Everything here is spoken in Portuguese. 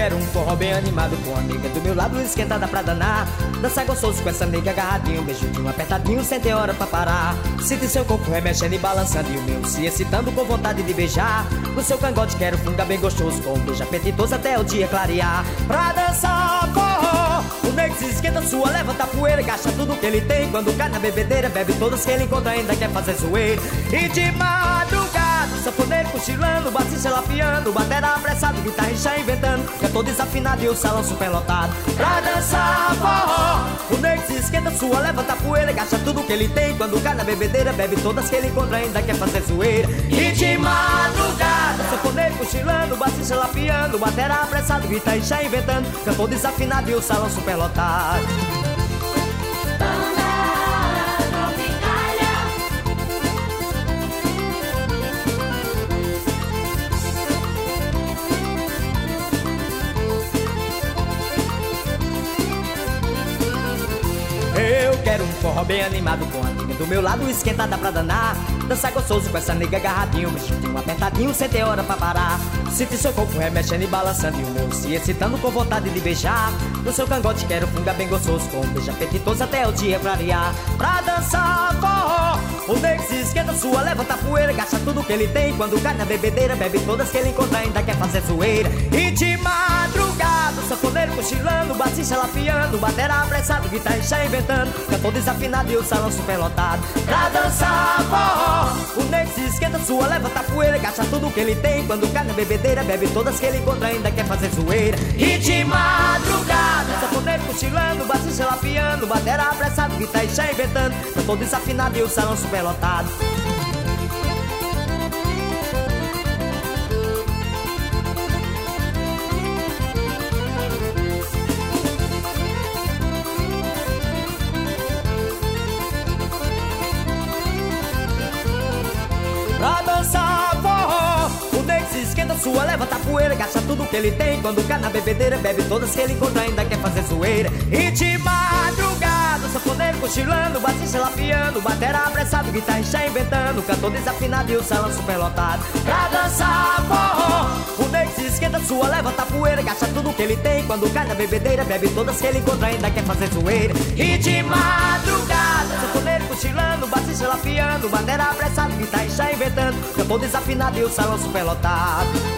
quero um forró bem animado, com a nega do meu lado esquentada pra danar. Dançar gostoso com essa nega agarradinho, beijinho apertadinho, sem ter hora pra parar. Sinto seu corpo remexendo e balançando, e o meu se excitando com vontade de beijar. No seu cangote quero fungar bem gostoso, com um beijo apetitoso até o dia clarear. Pra dançar forró, o nego se esquenta sua, levanta a poeira, gasta tudo que ele tem. Quando cai na bebedeira, bebe todas que ele encontra, ainda quer fazer zoeira. E de madrugada, sanfoneiro cochilando, baixista lapiando, batera apressado, guitarrista inventando, cantor desafinado e o salão superlotado. Pra dançar forró, o nego se esquenta sua, levanta a poeira, gasta tudo que ele tem. Quando cai na bebedeira, bebe todas que ele encontra, ainda quer fazer zoeira. E de madrugada, sanfoneiro cochilando, baixista lapiando, batera apressado, guitarrista inventando, cantor desafinado e o salão superlotado. Eu quero um forró bem animado, com a nega do meu lado esquentada pra danar. Dançar gostoso com essa nega agarradinho, beijinho apertadinho, sem ter hora pra parar. Sinto seu corpo remexendo e balançando, e o meu se excitando com vontade de beijar. No seu cangote quero fungar bem gostoso, com um beijo apetitoso até o dia clarear. Pra dançar forró, o nego se esquenta sua, levanta a poeira, gasta tudo que ele tem. Quando cai na bebedeira, bebe todas que ele encontra, ainda quer fazer zoeira. E de madrugada, sanfoneiro cochilando, baixista lapiando, batera apressado, guitarrista inventando, cantor desafinado e o salão superlotado. Pra dançar forró, o nego se esquenta sua, levanta a poeira, gasta tudo que ele tem. Quando cai na bebedeira, bebe todas que ele encontra, ainda quer fazer zoeira. E de madrugada, sanfoneiro cochilando, baixista lapiando, batera apressado, guitarrista inventando, cantor desafinado e o salão superlotado. Pra dançar forró, o nego se esquenta sua, levanta a poeira, gasta tudo que ele tem. Quando cai na bebedeira, bebe todas que ele encontra, ainda quer fazer zoeira. E de madrugada, sanfoneiro cochilando, baixista lapiando, batera apressado, guitarrista inventando, cantor desafinado e o salão superlotado. Pra dançar forró, o nego se esquenta sua, levanta a poeira, gasta tudo que ele tem. Quando cai na bebedeira, bebe todas que ele encontra, ainda quer fazer zoeira. E de madrugada, sanfoneiro cochilando, baixista lapiando, batera apressado, guitarrista inventando, cantor desafinado e o salão superlotado.